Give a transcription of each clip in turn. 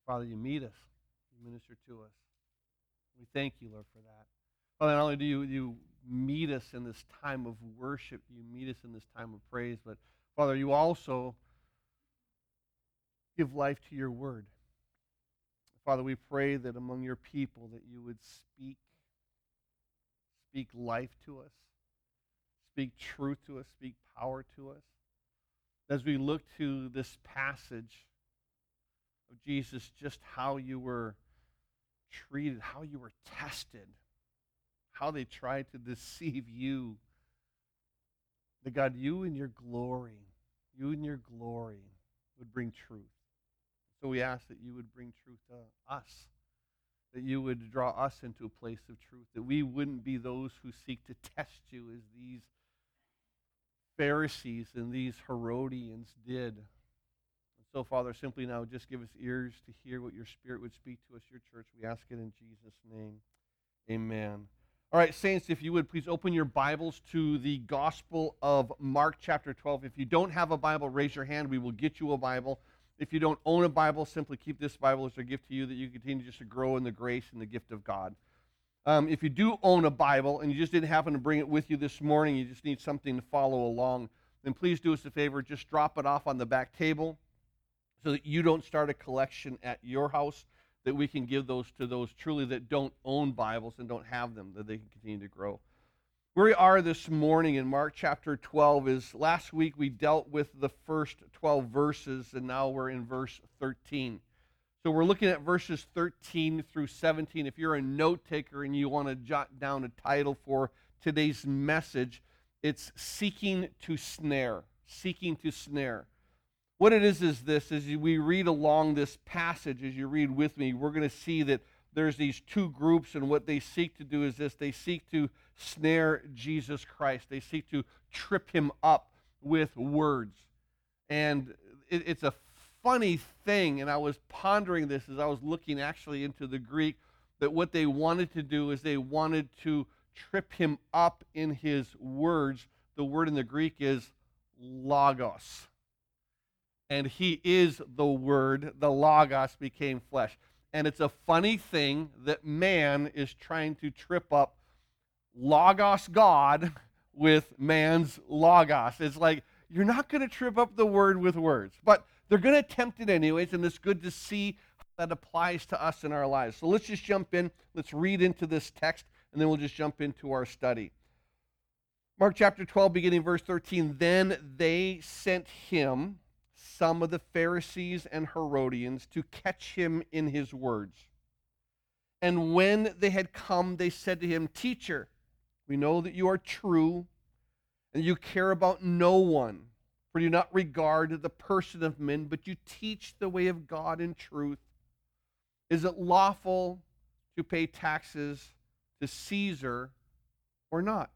Father, you meet us, you minister to us. We thank you, Lord, for that. Father, not only do you meet us in this time of worship, you meet us in this time of praise, but Father, you also give life to your word. Father, we pray that among your people that you would speak life to us, speak truth to us, speak power to us. As we look to this passage of Jesus, just how you were treated, how you were tested, how they tried to deceive you. That God, you in your glory would bring truth. So we ask that you would bring truth to us, that you would draw us into a place of truth, that we wouldn't be those who seek to test you as these Pharisees and these Herodians did. And so, Father, simply now just give us ears to hear what your Spirit would speak to us, your church. We ask it in Jesus' name. Amen. All right, saints, if you would please open your Bibles to the Gospel of Mark chapter 12. If you don't have a Bible, raise your hand. We will get you a Bible. If you don't own a Bible, simply keep this Bible as a gift to you that you continue just to grow in the grace and the gift of God. If you do own a Bible and you just didn't happen to bring it with you this morning, you just need something to follow along, then please do us a favor. Just drop it off on the back table so that you don't start a collection at your house, that we can give those to those truly that don't own Bibles and don't have them, that they can continue to grow. Where we are this morning in Mark chapter 12 is last week we dealt with the first 12 verses, and now we're in verse 13. So we're looking at verses 13 through 17. If you're a note taker and you want to jot down a title for today's message, it's Seeking to Snare. Seeking to Snare. What it is this, as we read along this passage, as you read with me, we're going to see that there's these two groups, and what they seek to do is this. They seek to snare Jesus Christ. They seek to trip him up with words. And it's a funny thing, and I was pondering this as I was looking actually into the Greek, that what they wanted to do is they wanted to trip him up in his words. The word in the Greek is logos. And he is the Word, the Logos became flesh. And it's a funny thing that man is trying to trip up Logos God with man's Logos. It's like, you're not going to trip up the Word with words. But they're going to attempt it anyways, and it's good to see how that applies to us in our lives. So let's just jump in. Let's read into this text, and then we'll just jump into our study. Mark chapter 12, beginning verse 13. Then they sent him, some of the Pharisees and Herodians, to catch him in his words. And when they had come, they said to him, Teacher, we know that you are true, and you care about no one, for you do not regard the person of men, but you teach the way of God in truth. Is it lawful to pay taxes to Caesar or not?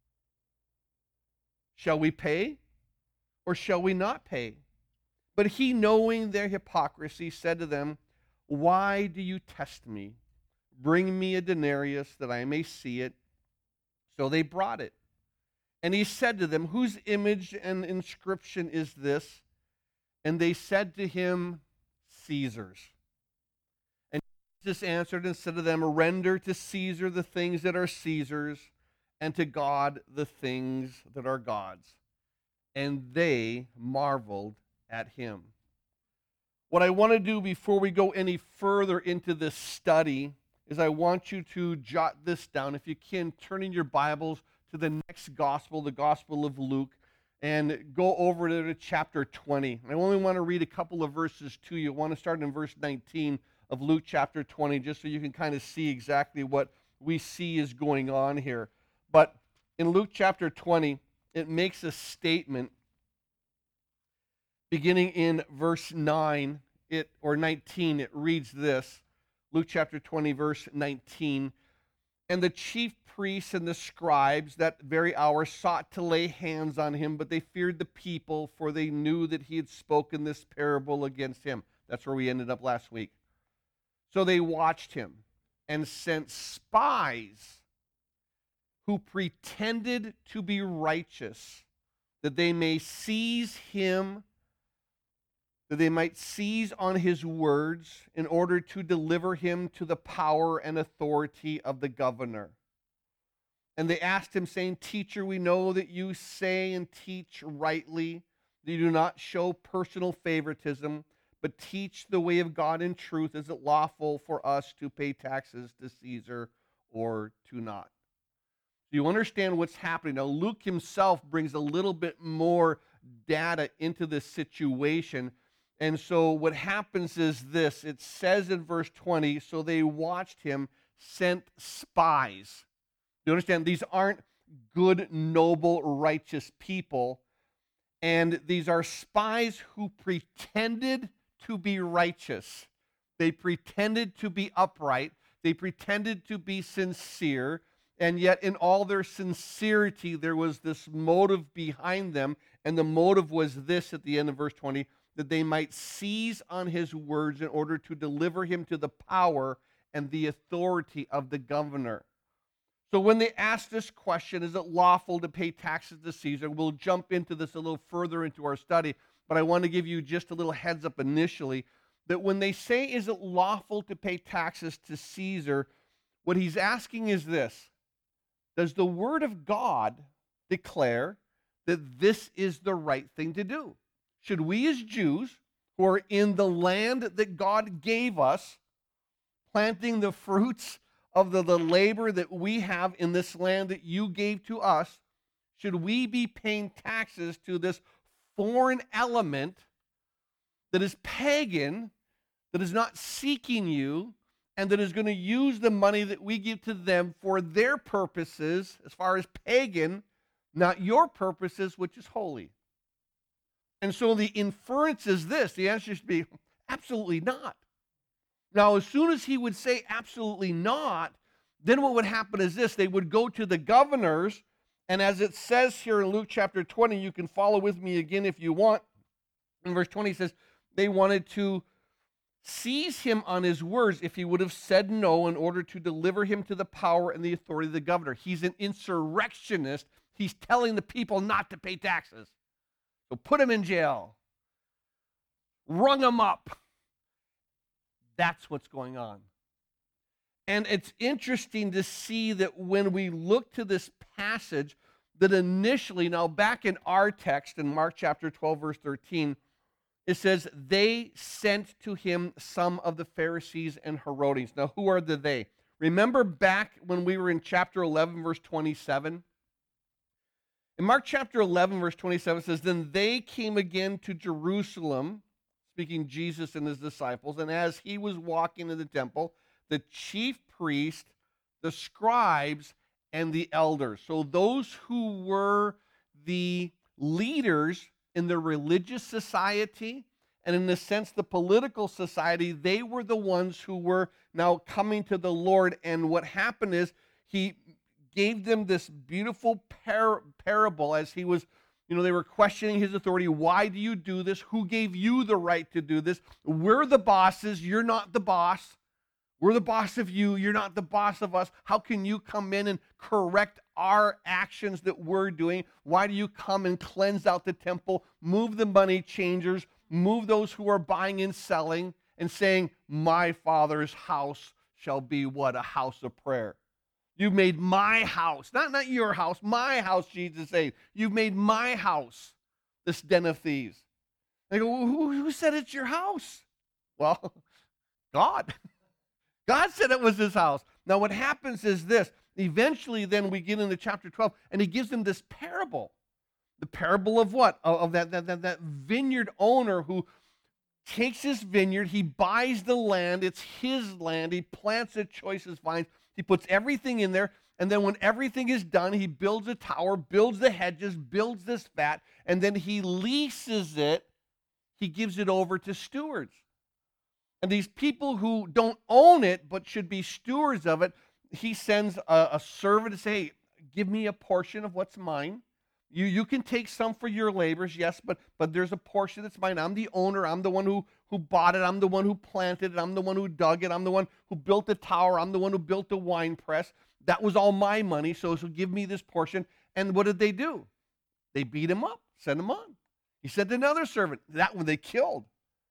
Shall we pay, or shall we not pay? But he, knowing their hypocrisy, said to them, Why do you test me? Bring me a denarius that I may see it. So they brought it. And he said to them, Whose image and inscription is this? And they said to him, Caesar's. And Jesus answered and said to them, Render to Caesar the things that are Caesar's, and to God the things that are God's. And they marveled at him. What I want to do before we go any further into this study is I want you to jot this down. If you can, turn in your Bibles to the next gospel, the Gospel of Luke, and go over to chapter 20. I only want to read a couple of verses to you. I want to start in verse 19 of Luke chapter 20, just so you can kind of see exactly what we see is going on here. But in Luke chapter 20, it makes a statement beginning in verse 9 or 19. It reads this, Luke chapter 20, verse 19. And the chief priests and the scribes that very hour sought to lay hands on him, but they feared the people, for they knew that he had spoken this parable against him. That's where we ended up last week. So they watched him and sent spies who pretended to be righteous, that they may seize him that they might seize on his words in order to deliver him to the power and authority of the governor. And they asked him, saying, Teacher, we know that you say and teach rightly, that you do not show personal favoritism, but teach the way of God in truth. Is it lawful for us to pay taxes to Caesar or to not? Do you understand what's happening? Now, Luke himself brings a little bit more data into this situation. And so what happens is this. It says in verse 20, so they watched him, sent spies. You understand? These aren't good, noble, righteous people. And these are spies who pretended to be righteous. They pretended to be upright. They pretended to be sincere. And yet in all their sincerity, there was this motive behind them. And the motive was this at the end of verse 20, that they might seize on his words in order to deliver him to the power and the authority of the governor. So when they ask this question, is it lawful to pay taxes to Caesar? We'll jump into this a little further into our study, but I want to give you just a little heads up initially that when they say, is it lawful to pay taxes to Caesar, what he's asking is this: does the word of God declare that this is the right thing to do? Should we as Jews who are in the land that God gave us, planting the fruits of the labor that we have in this land that you gave to us, should we be paying taxes to this foreign element that is pagan, that is not seeking you, and that is going to use the money that we give to them for their purposes, as far as pagan, not your purposes, which is holy? And so the inference is this. The answer should be absolutely not. Now, as soon as he would say absolutely not, then what would happen is this. They would go to the governors, and as it says here in Luke chapter 20, you can follow with me again if you want. In verse 20 it says, they wanted to seize him on his words if he would have said no in order to deliver him to the power and the authority of the governor. He's an insurrectionist. He's telling the people not to pay taxes. So put him in jail. Rung him up. That's what's going on. And it's interesting to see that when we look to this passage, that initially, now back in our text in Mark chapter 12, verse 13, it says, they sent to him some of the Pharisees and Herodians. Now, who are the they? Remember back when we were in chapter 11, verse 27? In Mark chapter 11, verse 27, it says, then they came again to Jerusalem, speaking Jesus and his disciples, and as he was walking in the temple, the chief priest, the scribes, and the elders. So those who were the leaders in the religious society, and in a sense the political society, they were the ones who were now coming to the Lord. And what happened is he gave them this beautiful parable as he was, they were questioning his authority. Why do you do this? Who gave you the right to do this? We're the bosses. You're not the boss. We're the boss of you. You're not the boss of us. How can you come in and correct our actions that we're doing? Why do you come and cleanse out the temple, move the money changers, move those who are buying and selling, and saying, my Father's house shall be what? A house of prayer. You've made my house, not your house, my house, Jesus said. You've made my house this den of thieves. They go, who said it's your house? Well, God. God said it was his house. Now what happens is this. Eventually then we get into chapter 12, and he gives them this parable. The parable of what? Of that vineyard owner who takes his vineyard, he buys the land, it's his land, he plants it, choicest vines, he puts everything in there, and then when everything is done, he builds a tower, builds the hedges, builds this vat, and then he leases it, he gives it over to stewards. And these people who don't own it but should be stewards of it, he sends a servant to say, hey, give me a portion of what's mine. You can take some for your labors, yes, but there's a portion that's mine. I'm the owner. I'm the one who bought it. I'm the one who planted it. I'm the one who dug it. I'm the one who built the tower. I'm the one who built the wine press. That was all my money, so give me this portion. And what did they do? They beat him up, sent him on. He sent another servant. That one they killed.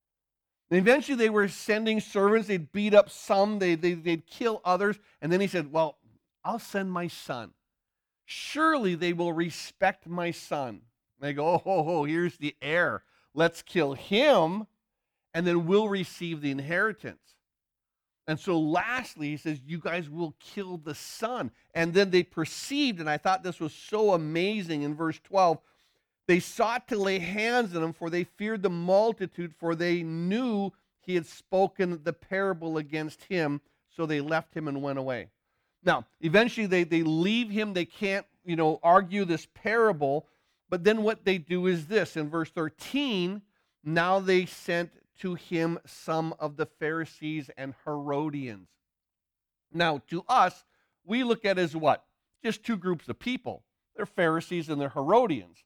And eventually they were sending servants. They'd beat up some. They'd kill others. And then he said, well, I'll send my son. Surely they will respect my son. And they go, oh, here's the heir. Let's kill him, and then we'll receive the inheritance. And so lastly, he says, you guys will kill the son. And then they perceived, and I thought this was so amazing in verse 12, they sought to lay hands on him, for they feared the multitude, for they knew he had spoken the parable against him. So they left him and went away. Now, eventually they leave him. They can't, argue this parable. But then what they do is this. In verse 13, now they sent to him some of the Pharisees and Herodians. Now, to us, we look at it as what? Just two groups of people. They're Pharisees and they're Herodians.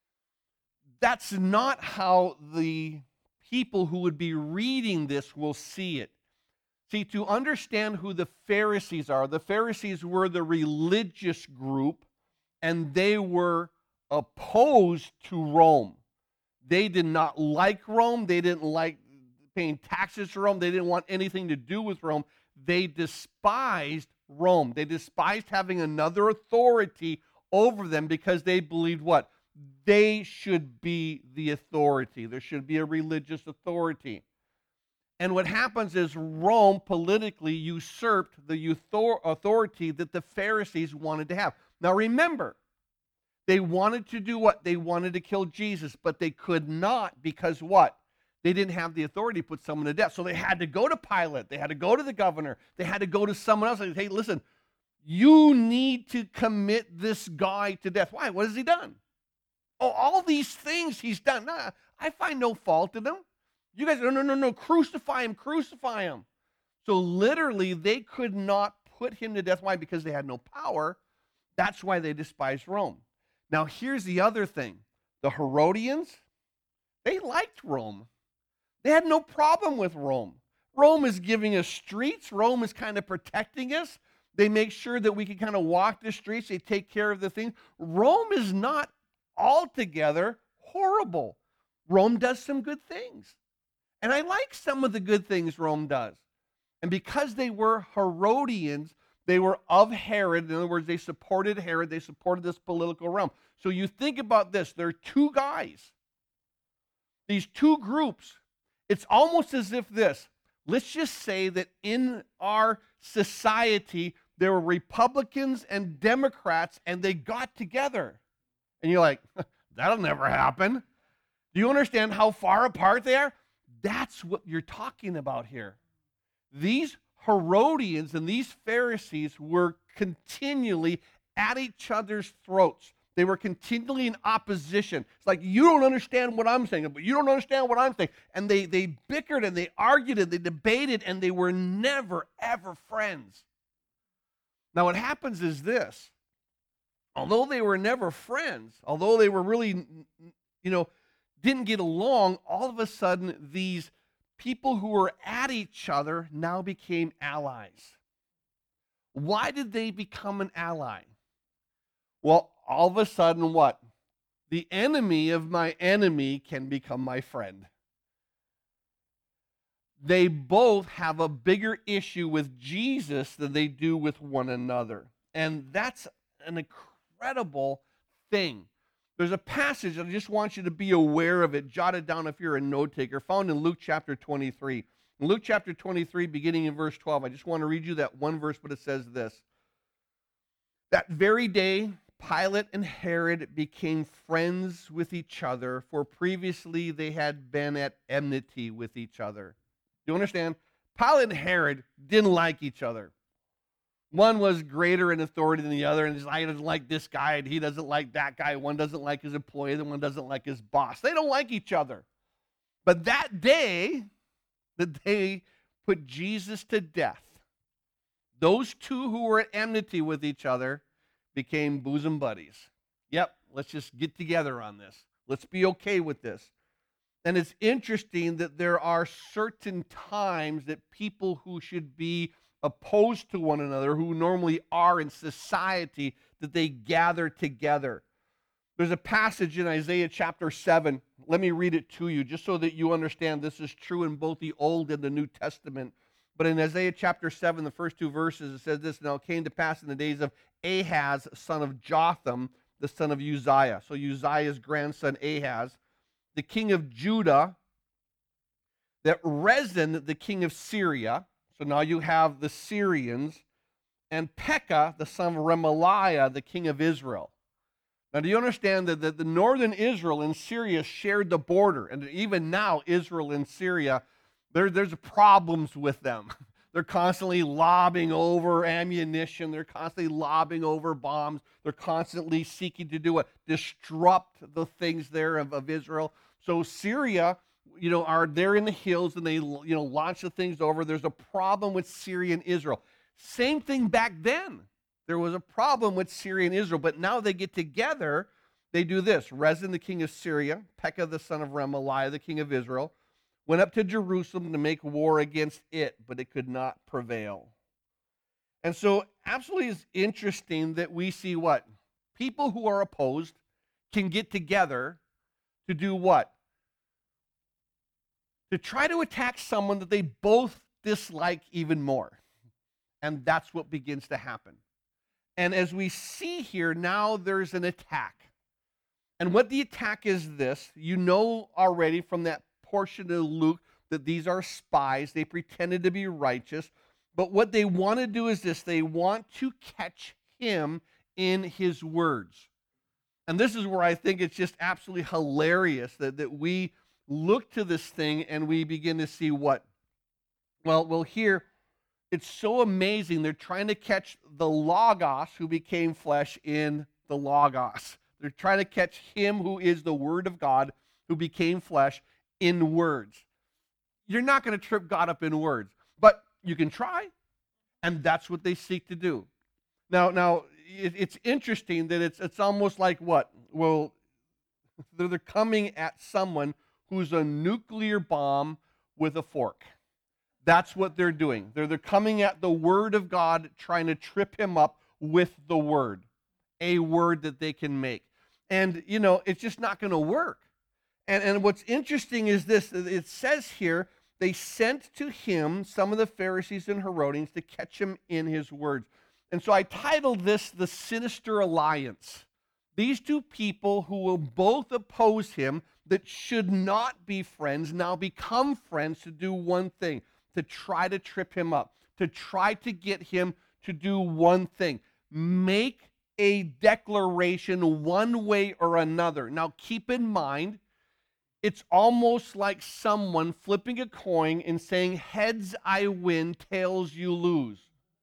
That's not how the people who would be reading this will see it. See, to understand who the Pharisees are, the Pharisees were the religious group, and they were opposed to Rome. They did not like Rome. They didn't like paying taxes to Rome. They didn't want anything to do with Rome. They despised Rome. They despised having another authority over them because they believed what? They should be the authority. There should be a religious authority. And what happens is Rome politically usurped the authority that the Pharisees wanted to have. Now remember, they wanted to do what? They wanted to kill Jesus, but they could not because what? They didn't have the authority to put someone to death. So they had to go to Pilate. They had to go to the governor. They had to go to someone else and say, hey, listen, you need to commit this guy to death. Why? What has he done? Oh, all these things he's done. Nah, I find no fault in him. You guys, no, crucify him, crucify him. So literally, they could not put him to death. Why? Because they had no power. That's why they despised Rome. Now, here's the other thing. The Herodians, they liked Rome. They had no problem with Rome. Rome is giving us streets. Rome is kind of protecting us. They make sure that we can kind of walk the streets. They take care of the things. Rome is not altogether horrible. Rome does some good things. And I like some of the good things Rome does. And because they were Herodians, they were of Herod. In other words, they supported Herod. They supported this political realm. So you think about this. There are two guys. These two groups. It's almost as if this. Let's just say that in our society, there were Republicans and Democrats, and they got together. And you're like, that'll never happen. Do you understand how far apart they are? That's what you're talking about here. These Herodians and these Pharisees were continually at each other's throats. They were continually in opposition. It's like, you don't understand what I'm saying, but you don't understand what I'm saying. And they bickered and they argued and they debated, and they were never, ever friends. Now what happens is this. Although they were never friends, although they were really, didn't get along, all of a sudden these people who were at each other now became allies. Why did they become an ally? Well, all of a sudden what? The enemy of my enemy can become my friend. They both have a bigger issue with Jesus than they do with one another. And that's an incredible thing. There's a passage, I just want you to be aware of it. Jot it down if you're a note taker, found in Luke chapter 23. In Luke chapter 23, beginning in verse 12, I just want to read you that one verse, but it says this. That very day, Pilate and Herod became friends with each other, for previously they had been at enmity with each other. Do you understand? Pilate and Herod didn't like each other. One was greater in authority than the other, and he doesn't like this guy, and he doesn't like that guy. One doesn't like his employee, the one doesn't like his boss. They don't like each other. But that day, that they put Jesus to death, those two who were at enmity with each other became bosom buddies. Yep, let's just get together on this. Let's be okay with this. And it's interesting that there are certain times that people who should be opposed to one another, who normally are in society, that they gather together. There's a passage in Isaiah chapter 7. Let me read it to you just so that you understand this is true in both the Old and the New Testament. But in Isaiah chapter 7, the first two verses, it says this, "Now it came to pass in the days of Ahaz, son of Jotham, the son of Uzziah." So Uzziah's grandson Ahaz, the king of Judah, that Rezin, the king of Syria. So now you have the Syrians, and Pekah, the son of Remaliah, the king of Israel. Now, do you understand that the northern Israel and Syria shared the border? And even now, Israel and Syria, there's problems with them. They're constantly lobbing over ammunition. They're constantly lobbing over bombs. They're constantly seeking to do what? Disrupt the things there of Israel. So Syria, are there in the hills, and they, launch the things over. There's a problem with Syria and Israel. Same thing back then. There was a problem with Syria and Israel, but now they get together. They do this. Rezin, the king of Syria, Pekah, the son of Remaliah, the king of Israel, went up to Jerusalem to make war against it, but it could not prevail. And so absolutely it's interesting that we see what? People who are opposed can get together to do what? To try to attack someone that they both dislike even more. And that's what begins to happen. And as we see here, now there's an attack. And what the attack is this, you know already from that portion of Luke that these are spies. They pretended to be righteous. But what they want to do is this, they want to catch him in his words. And this is where I think it's just absolutely hilarious that we look to this thing and we begin to see what? Well, here, it's so amazing. They're trying to catch the Logos who became flesh in the Logos. They're trying to catch him who is the Word of God who became flesh in words. You're not going to trip God up in words, but you can try, and that's what they seek to do. Now it's interesting that it's almost like what? Well, they're coming at someone who's a nuclear bomb with a fork. That's what they're doing. They're coming at the Word of God, trying to trip him up with the Word, a word that they can make. And, it's just not going to work. And what's interesting is this. It says here, they sent to him some of the Pharisees and Herodians to catch him in his words. And so I titled this The Sinister Alliance. These two people who will both oppose him, that should not be friends, now become friends to do one thing, to try to trip him up, to try to get him to do one thing. Make a declaration one way or another. Now, keep in mind, it's almost like someone flipping a coin and saying, heads I win, tails you lose.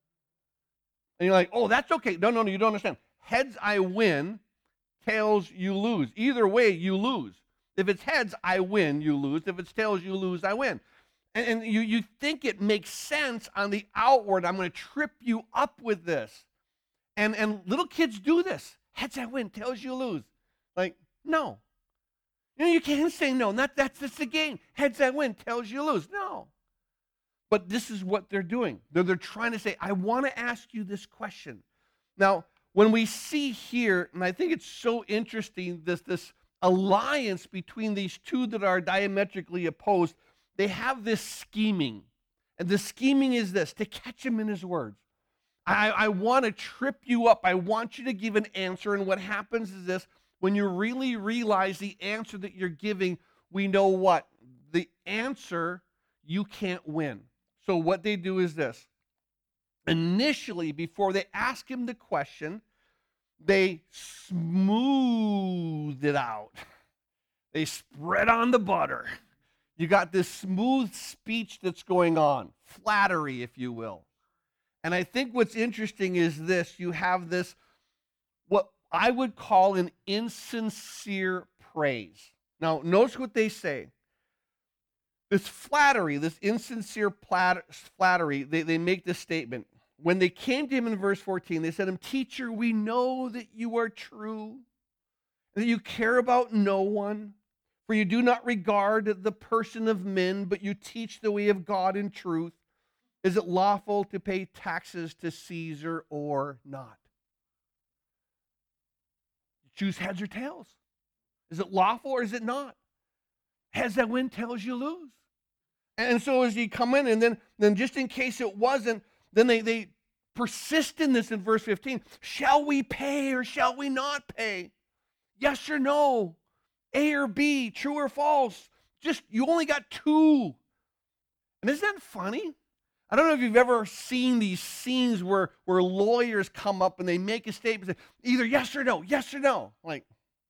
And you're like, oh, that's okay. No, you don't understand. Heads I win, tails you lose. Either way, you lose. If it's heads, I win, you lose. If it's tails, you lose, I win. And you think it makes sense on the outward. I'm going to trip you up with this. And little kids do this. Heads I win, tails you lose. Like, no. You can't say no. That's the game. Heads I win, tails you lose. No. But this is what they're doing. They're trying to say, I want to ask you this question. Now, when we see here, and I think it's so interesting, this alliance between these two that are diametrically opposed, they have this scheming. And the scheming is this, to catch him in his words. I want to trip you up. I want you to give an answer. And what happens is this, when you really realize the answer that you're giving, we know what? The answer, you can't win. So what they do is this. Initially, before they ask him the question, they smooth it out. They spread on the butter. You got this smooth speech that's going on, flattery, if you will. And I think what's interesting is this, you have this, what I would call an insincere praise. Now, notice what they say. This flattery, this insincere flattery, they make this statement. When they came to him in verse 14, they said to him, Teacher, we know that you are true, that you care about no one, for you do not regard the person of men, but you teach the way of God in truth. Is it lawful to pay taxes to Caesar or not? choose heads or tails. Is it lawful or is it not? Heads that win, tails you lose. And so as you come in, and then just in case it wasn't, then they persist in this in verse 15. Shall we pay or shall we not pay? Yes or no? A or B? True or false? Just, you only got two. And isn't that funny? I don't know if you've ever seen these scenes where lawyers come up and they make a statement, say, either yes or no, yes or no. Like,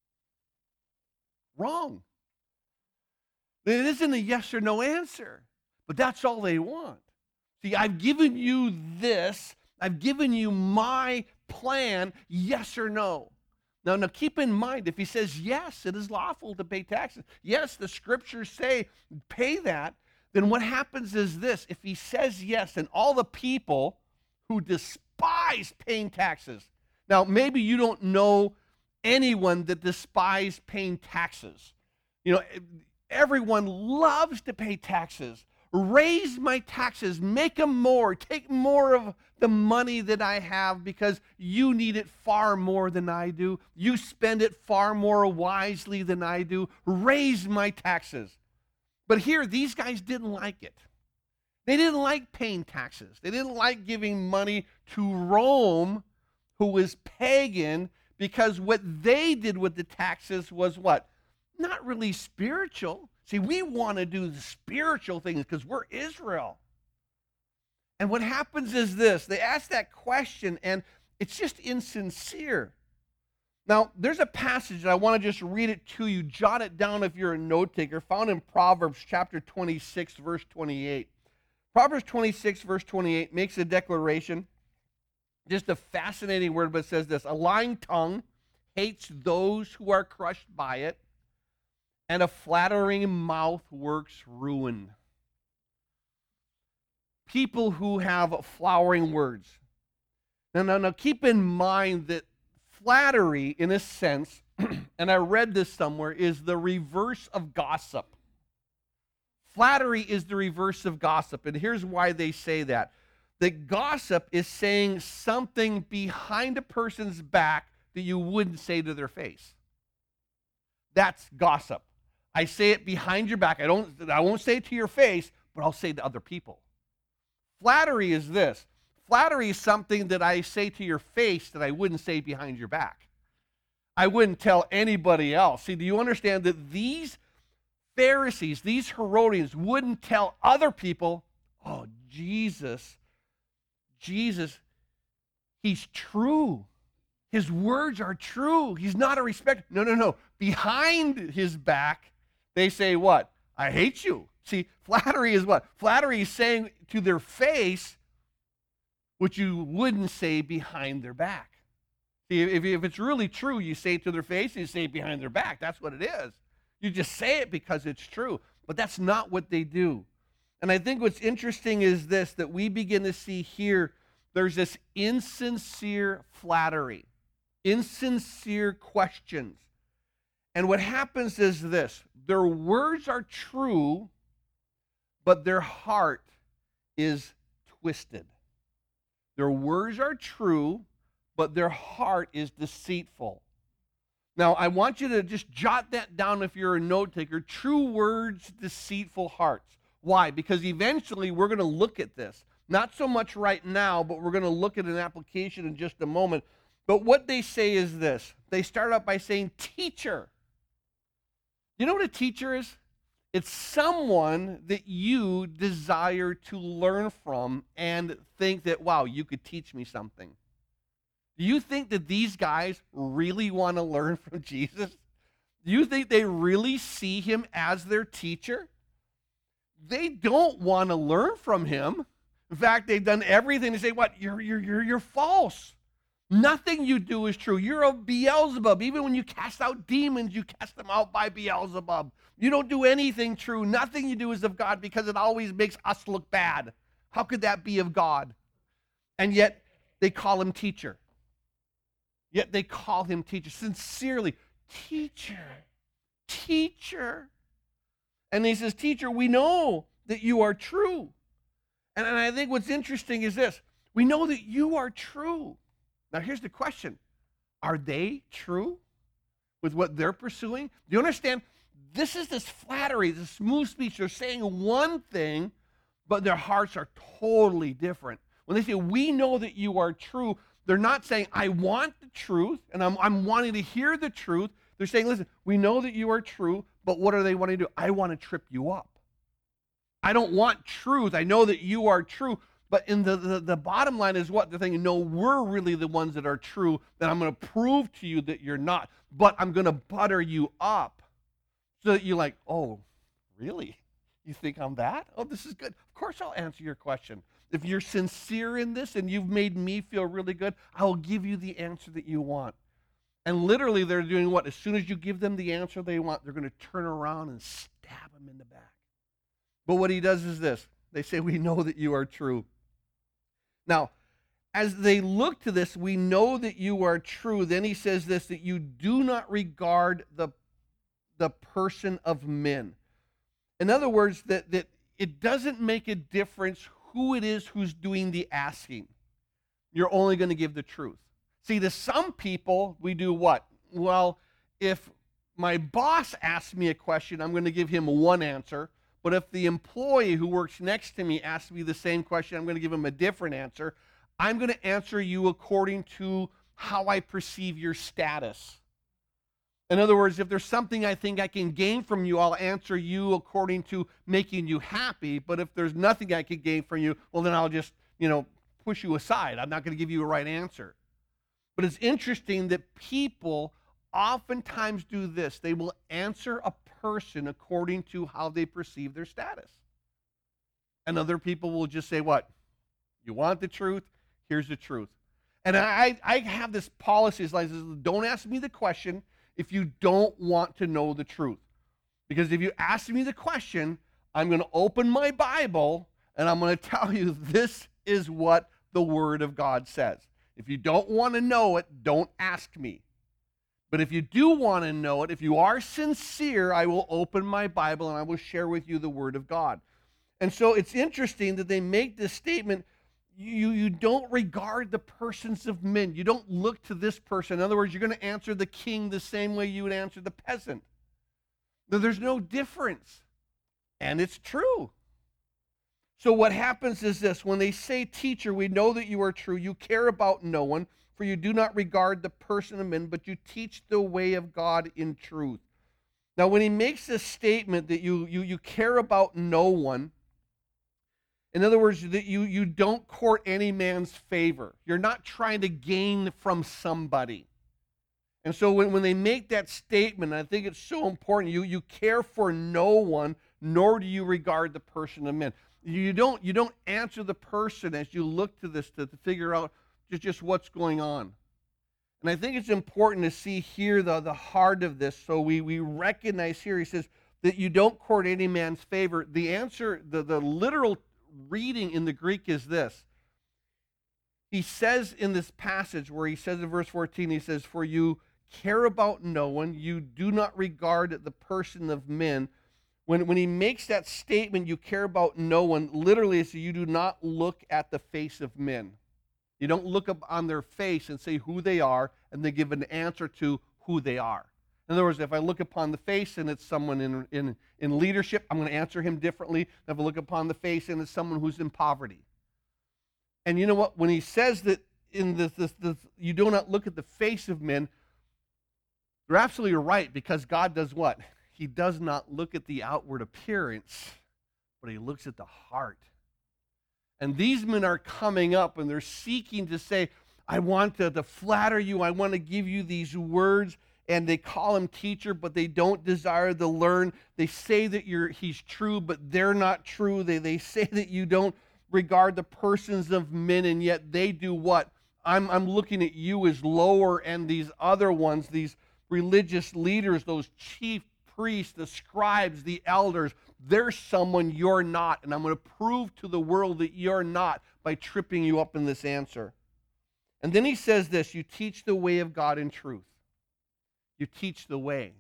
wrong. It isn't a yes or no answer, but that's all they want. See, I've given you this. I've given you my plan, yes or no. Now keep in mind, if he says yes, it is lawful to pay taxes. Yes, the scriptures say pay that. Then what happens is this. If he says yes, and all the people who despise paying taxes. Now, maybe you don't know anyone that despises paying taxes. You know, everyone loves to pay taxes. Raise my taxes, make them more, take more of the money that I have because you need it far more than I do. You spend it far more wisely than I do. Raise my taxes. But here, these guys didn't like it. They didn't like paying taxes. They didn't like giving money to Rome, who was pagan, because what they did with the taxes was what? Not really spiritual. See, we want to do the spiritual things because we're Israel. And what happens is this. They ask that question, and it's just insincere. Now, there's a passage, and I want to just read it to you. Jot it down if you're a note taker, found in Proverbs chapter 26, verse 28. Proverbs 26, verse 28 makes a declaration. Just a fascinating word, but it says this. A lying tongue hates those who are crushed by it, and a flattering mouth works ruin. People who have flowering words. Now, keep in mind that flattery, in a sense, and I read this somewhere, is the reverse of gossip. Flattery is the reverse of gossip, and here's why they say that. That gossip is saying something behind a person's back that you wouldn't say to their face. That's gossip. I say it behind your back. I won't say it to your face, but I'll say it to other people. Flattery is this. Flattery is something that I say to your face that I wouldn't say behind your back. I wouldn't tell anybody else. See, do you understand that these Pharisees, these Herodians, wouldn't tell other people, oh, Jesus, he's true. His words are true. He's not a respecter. No. Behind his back, they say what? I hate you. See, flattery is what? Flattery is saying to their face what you wouldn't say behind their back. See, if it's really true, you say it to their face and you say it behind their back. That's what it is. You just say it because it's true. But that's not what they do. And I think what's interesting is this, that we begin to see here, there's this insincere flattery, insincere questions. And what happens is this, their words are true, but their heart is twisted. Their words are true, but their heart is deceitful. Now, I want you to just jot that down if you're a note taker. True words, deceitful hearts. Why? Because eventually we're going to look at this. Not so much right now, but we're going to look at an application in just a moment. But what they say is this. They start out by saying, teacher. You know what a teacher is? It's someone that you desire to learn from and think that, wow, you could teach me something. Do you think that these guys really want to learn from Jesus? Do you think they really see him as their teacher? They don't want to learn from him. In fact, they've done everything to say, what? You're false. Nothing you do is true. You're a Beelzebub. Even when you cast out demons, you cast them out by Beelzebub. You don't do anything true. Nothing you do is of God because it always makes us look bad. How could that be of God? And yet they call him teacher. Yet they call him teacher. Sincerely, teacher. And he says, teacher, we know that you are true. And I think what's interesting is this. We know that you are true. Now here's the question. Are they true? with what they're pursuing? Do you understand? This is this flattery, this smooth speech. They're saying one thing, but their hearts are totally different. When they say, we know that you are true, they're not saying, I want the truth, and I'm wanting to hear the truth. They're saying, listen, we know that you are true, but what are they wanting to do? I want to trip you up. I don't want truth. I know that you are true. But in the bottom line is what? They're thinking, no, we're really the ones that are true, that I'm going to prove to you that you're not. But I'm going to butter you up so that you're like, oh, really? You think I'm that? Oh, this is good. Of course I'll answer your question. If you're sincere in this and you've made me feel really good, I will give you the answer that you want. And literally they're doing what? As soon as you give them the answer they want, they're going to turn around and stab them in the back. But what he does is this. They say, we know that you are true. Now, as they look to this, we know that you are true. Then he says this, that you do not regard the person of men. In other words, that it doesn't make a difference who it is who's doing the asking. You're only going to give the truth. See, to some people, we do what? Well, if my boss asks me a question, I'm going to give him one answer. But if the employee who works next to me asks me the same question, I'm going to give him a different answer. I'm going to answer you according to how I perceive your status. In other words, if there's something I think I can gain from you, I'll answer you according to making you happy. But if there's nothing I can gain from you, well, then I'll just, push you aside. I'm not going to give you a right answer. But it's interesting that people oftentimes do this. They will answer a person according to how they perceive their status. And other people will just say, what? You want the truth? Here's the truth. And I have this policy, it's like, don't ask me the question if you don't want to know the truth. Because if you ask me the question, I'm going to open my Bible and I'm going to tell you this is what the Word of God says. If you don't want to know it, don't ask me. But if you do want to know it, if you are sincere, I will open my Bible and I will share with you the Word of God. And so it's interesting that they make this statement, you don't regard the persons of men. You don't look to this person. In other words, you're going to answer the king the same way you would answer the peasant. There's no difference. And it's true. So what happens is this. When they say, teacher, we know that you are true. You care about no one. For you do not regard the person of men, but you teach the way of God in truth. Now, when he makes this statement that you care about no one, in other words, that you don't court any man's favor. You're not trying to gain from somebody. And so when they make that statement, I think it's so important, you care for no one, nor do you regard the person of men. You don't answer the person as you look to this to figure out just what's going on. And I think it's important to see here the heart of this. So we recognize here, he says, that you don't court any man's favor. The answer, the literal reading in the Greek is this. He says in this passage where he says in verse 14, he says, for you care about no one, you do not regard the person of men. When he makes that statement, you care about no one, literally it's you do not look at the face of men. You don't look up on their face and say who they are, and they give an answer to who they are. In other words, if I look upon the face and it's someone in leadership, I'm going to answer him differently than if I look upon the face and it's someone who's in poverty. And you know what? When he says that in this you do not look at the face of men, you're absolutely right, because God does what? He does not look at the outward appearance, but he looks at the heart. And these men are coming up and they're seeking to say, I want to flatter you. I want to give you these words. And they call him teacher, but they don't desire to learn. They say that he's true, but they're not true. They say that you don't regard the persons of men, and yet they do what? I'm looking at you as lower, and these other ones, these religious leaders, those chief priests, the scribes, the elders, they're someone you're not, and I'm going to prove to the world that you're not by tripping you up in this answer. And then he says this, you teach the way of God in truth. You teach the way.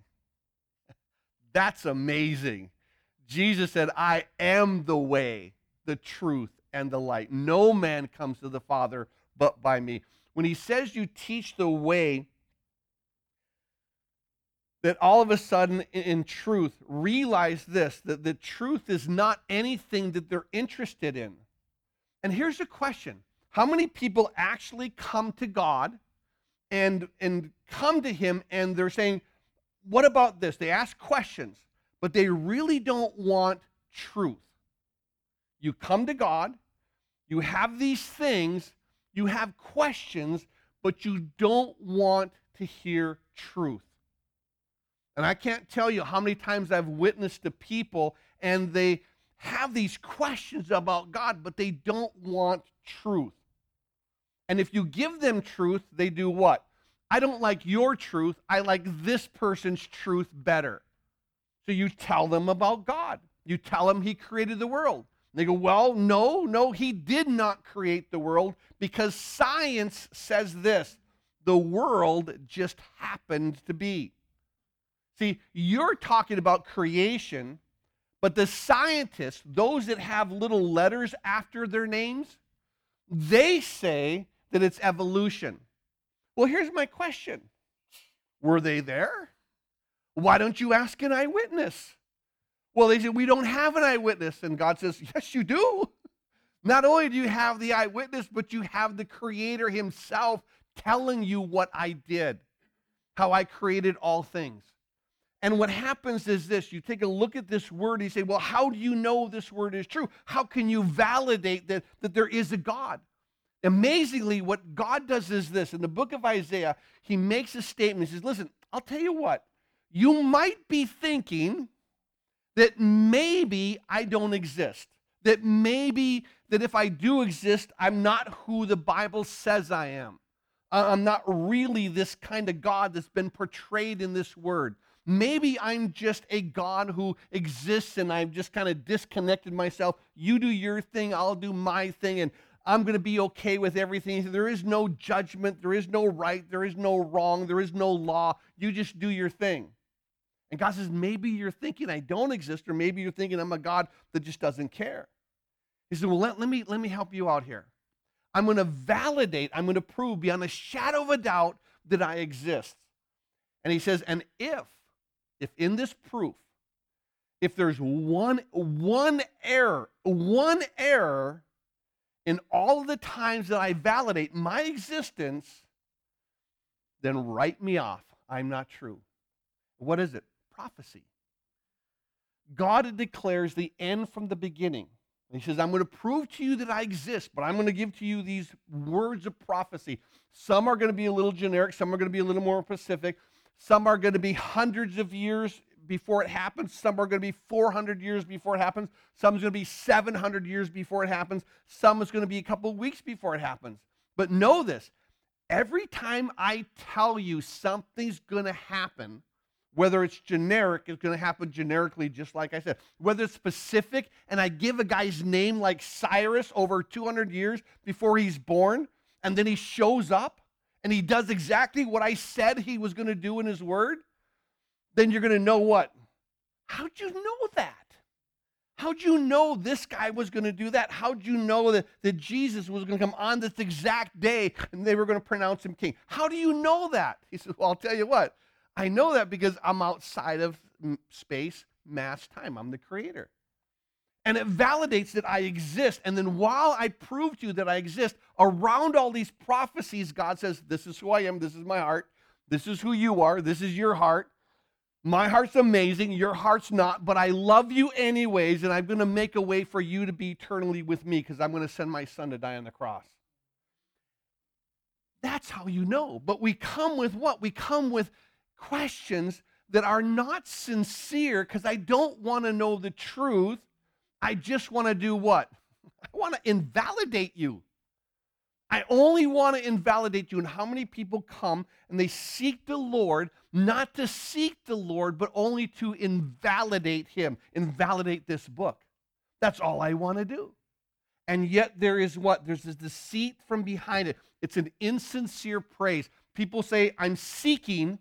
That's amazing. Jesus said, I am the way, the truth, and the light. No man comes to the Father but by me. When he says you teach the way, that all of a sudden in truth realize this, that the truth is not anything that they're interested in. And here's the question. How many people actually come to God and come to him and they're saying, what about this? They ask questions, but they really don't want truth. You come to God, you have these things, you have questions, but you don't want to hear truth. And I can't tell you how many times I've witnessed to people and they have these questions about God, but they don't want truth. And if you give them truth, they do what? I don't like your truth. I like this person's truth better. So you tell them about God. You tell them he created the world. They go, well, no, he did not create the world because science says this. The world just happened to be. See, you're talking about creation, but the scientists, those that have little letters after their names, they say that it's evolution. Well, here's my question. Were they there? Why don't you ask an eyewitness? Well, they said, we don't have an eyewitness. And God says, yes, you do. Not only do you have the eyewitness, but you have the Creator himself telling you what I did, how I created all things. And what happens is this. You take a look at this word and you say, well, how do you know this word is true? How can you validate that there is a God? Amazingly, what God does is this. In the book of Isaiah, he makes a statement. He says, listen, I'll tell you what. You might be thinking that maybe I don't exist. That maybe that if I do exist, I'm not who the Bible says I am. I'm not really this kind of God that's been portrayed in this word. Maybe I'm just a God who exists and I've just kind of disconnected myself. You do your thing, I'll do my thing, and I'm going to be okay with everything. There is no judgment, there is no right, there is no wrong, there is no law. You just do your thing. And God says, maybe you're thinking I don't exist, or maybe you're thinking I'm a God that just doesn't care. He said, well, let me help you out here. I'm going to validate, I'm going to prove beyond a shadow of a doubt that I exist. And he says, and if in this proof, if there's one error in all of the times that I validate my existence, then write me off. I'm not true. What is it? Prophecy. God declares the end from the beginning. He says, I'm going to prove to you that I exist, but I'm going to give to you these words of prophecy. Some are going to be a little generic. Some are going to be a little more specific. Some are going to be hundreds of years before it happens. Some are going to be 400 years before it happens. Some is going to be 700 years before it happens. Some is going to be a couple of weeks before it happens. But know this, every time I tell you something's going to happen, whether it's generic, it's going to happen generically, just like I said. Whether it's specific, and I give a guy's name like Cyrus over 200 years before he's born, and then he shows up, and he does exactly what I said he was going to do in his word, then you're going to know what? How'd you know that? How'd you know this guy was going to do that? How'd you know that Jesus was going to come on this exact day and they were going to pronounce him king? How do you know that? He says, well, I'll tell you what. I know that because I'm outside of space, mass, time. I'm the creator. And it validates that I exist. And then while I prove to you that I exist, around all these prophecies, God says, this is who I am, this is my heart, this is who you are, this is your heart. My heart's amazing, your heart's not, but I love you anyways, and I'm going to make a way for you to be eternally with me because I'm going to send my son to die on the cross. That's how you know. But we come with what? We come with questions that are not sincere because I don't want to know the truth. I just want to do what? I want to invalidate you. I only want to invalidate you. And how many people come and they seek the Lord, not to seek the Lord, but only to invalidate him, invalidate this book. That's all I want to do. And yet there is what? There's this deceit from behind it. It's an insincere praise. People say, I'm seeking,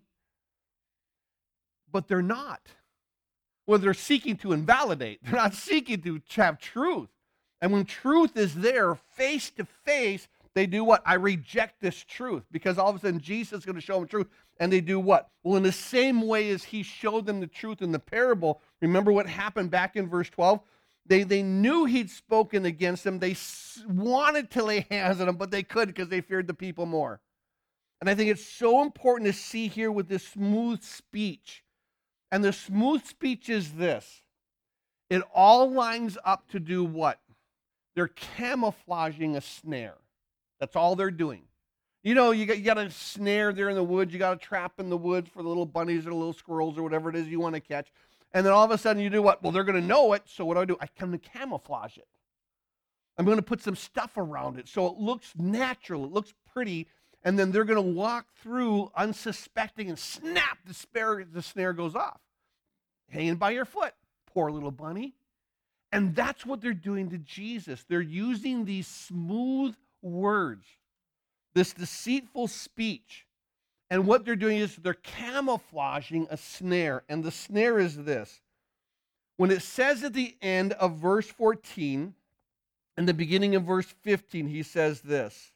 but they're not. Well, they're seeking to invalidate. They're not seeking to have truth. And when truth is there face to face, they do what? I reject this truth, because all of a sudden Jesus is going to show them truth. And they do what? Well, in the same way as he showed them the truth in the parable, remember what happened back in verse 12? They knew he'd spoken against them. They wanted to lay hands on them, but they couldn't because they feared the people more. And I think it's so important to see here with this smooth speech. And the smooth speech is this. It all lines up to do what? They're camouflaging a snare. That's all they're doing. You know, you got a snare there in the woods. You got a trap in the woods for the little bunnies or little squirrels or whatever it is you want to catch. And then all of a sudden you do what? Well, they're going to know it. So what do? I come to camouflage it. I'm going to put some stuff around it so it looks natural. It looks pretty. And then they're going to walk through unsuspecting, and snap, the snare goes off. Hanging by your foot. Poor little bunny. And that's what they're doing to Jesus. They're using these smooth words, this deceitful speech. And what they're doing is they're camouflaging a snare. And the snare is this. When it says at the end of verse 14, and the beginning of verse 15, he says this.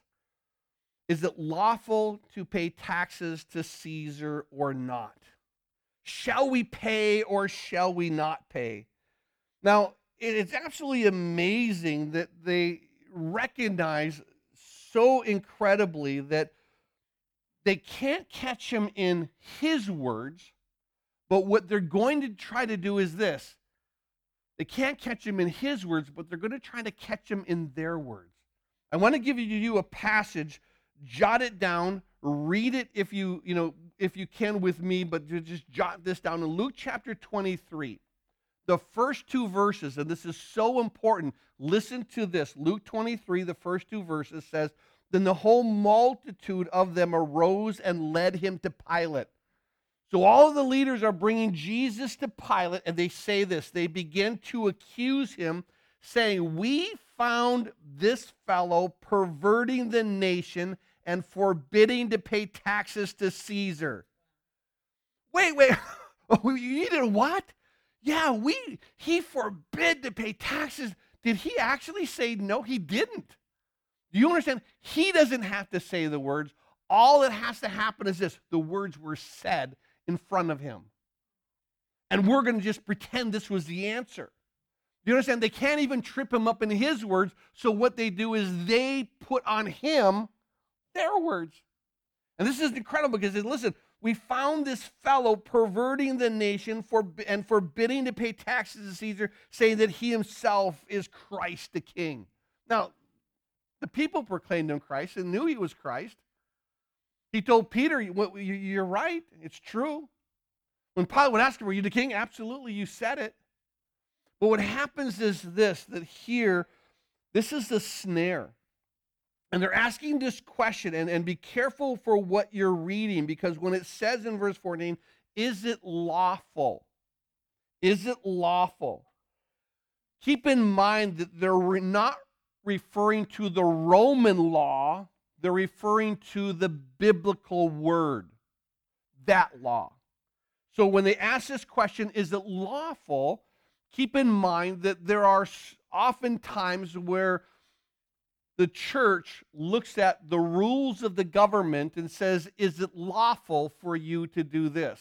Is it lawful to pay taxes to Caesar or not? Shall we pay or shall we not pay? Now, it's absolutely amazing that they recognize so incredibly that they can't catch him in his words, but what they're going to try to do is this. They can't catch him in his words, but they're going to try to catch him in their words. I want to give you a passage. Jot it down. Read it if you can with me, but just jot this down. In Luke chapter 23, the first two verses, and this is so important. Listen to this. Luke 23, the first two verses says, Then the whole multitude of them arose and led him to Pilate. So all of the leaders are bringing Jesus to Pilate, and they say this. They begin to accuse him, saying, We found this fellow perverting the nation and forbidding to pay taxes to Caesar. Wait. You did what? Yeah, he forbid to pay taxes. Did he actually say no? He didn't. Do you understand? He doesn't have to say the words. All that has to happen is this. The words were said in front of him. And we're going to just pretend this was the answer. Do you understand? They can't even trip him up in his words. So what they do is they put on him their words. And this is incredible because, listen, we found this fellow perverting the nation and forbidding to pay taxes to Caesar, saying that he himself is Christ the King. Now, the people proclaimed him Christ and knew he was Christ. He told Peter, you're right, it's true. When Pilate would ask him, were you the king? Absolutely, you said it. But what happens is this, that here, this is the snare. And they're asking this question, and be careful for what you're reading, because when it says in verse 14, is it lawful? Is it lawful? Keep in mind that they're not referring to the Roman law, they're referring to the biblical word, that law. So when they ask this question, is it lawful? Keep in mind that there are often times where the church looks at the rules of the government and says, is it lawful for you to do this?